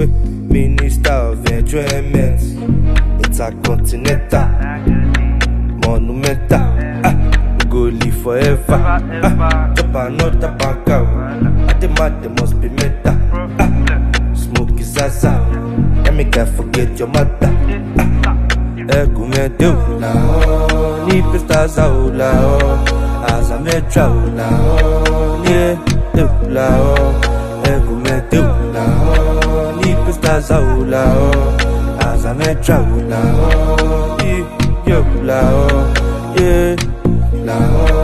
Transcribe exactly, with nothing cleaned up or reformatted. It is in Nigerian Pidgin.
way, Minister of Enjoyment, Intercontinental, Monumental. Ah, we go live forever. Ah, chop another bank out. I demand they must be meta. Ah, smoke is asa. Let me can't forget your mother. Egume do la oh, ni pistas au la oh, as I met travel la oh, ni do la oh, egume do la oh, ni pistas au la oh, as I met travel la oh, ni yo la oh, yeah la oh.